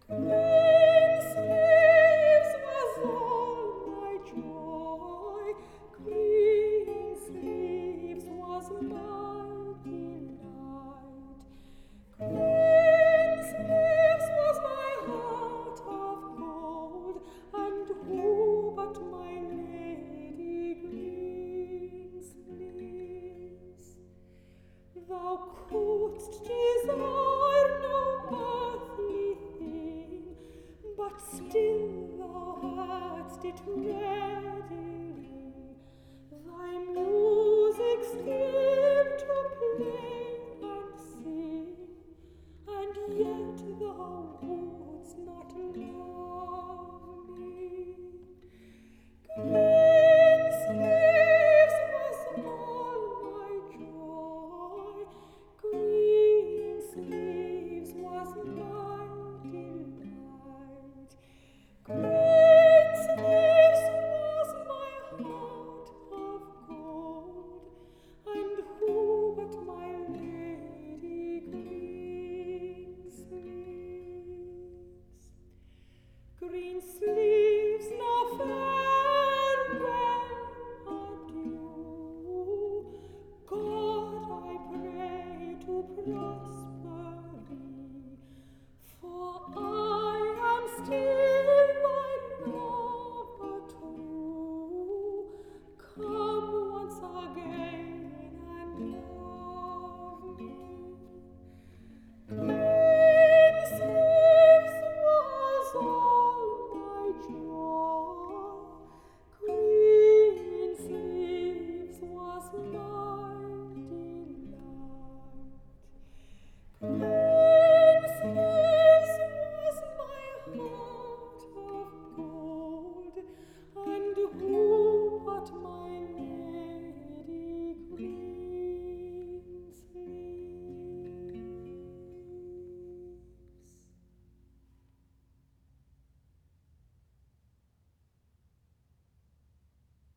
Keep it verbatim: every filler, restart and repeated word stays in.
Green sleeves was all my joy, green sleeves was my delight. Green sleeves was my heart of gold, and who but my lady Greensleeves? Thou couldst desire no earthly thing, but still thou hadst it rare